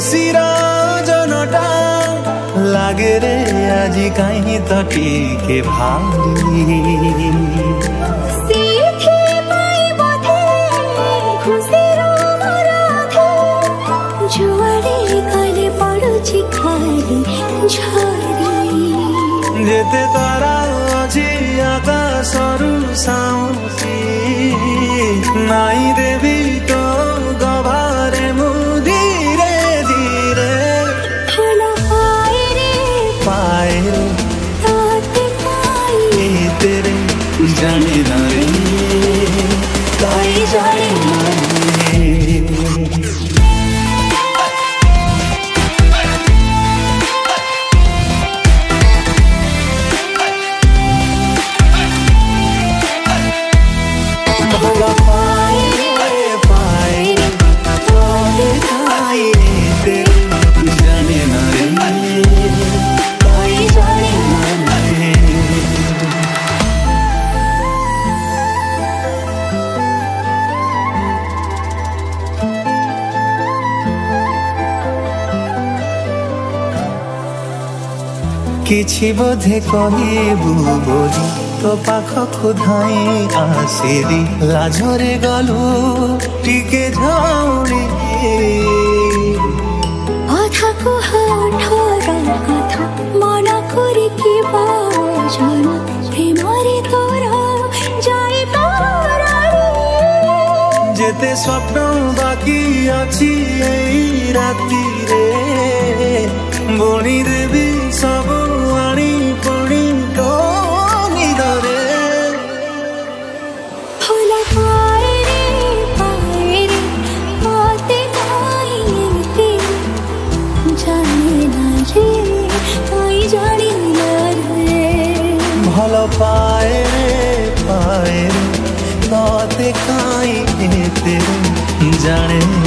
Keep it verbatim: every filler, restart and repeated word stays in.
खुशीर जनटा लागे रे आजी कहीं तो टीके भारी जेते तारा अछि आकाशरु साउसी नाई देवी तो गभारे मु धीरे धीरे पाए रे पाए रे ताते पाए तेरे जाने ना रे ताई जाने ना रे किछि बोधे कहबू बोली तो पाखकु धाई आसिरी लाजरे गलु टिके झाउली अथा कुहाठर कथा मन करी कि बाजन प्रेमरे तोरा जाई तोरा जेते स्वप्न बाकी अछि एई राती रे बोणी देवी सब आनी पुणी तो निदरे फूल पाए रे पाए रे पाते नाई ते जाने ना रे ताई जाने ना रे भल पाए रे पाए रे ताते काई तेरे जाने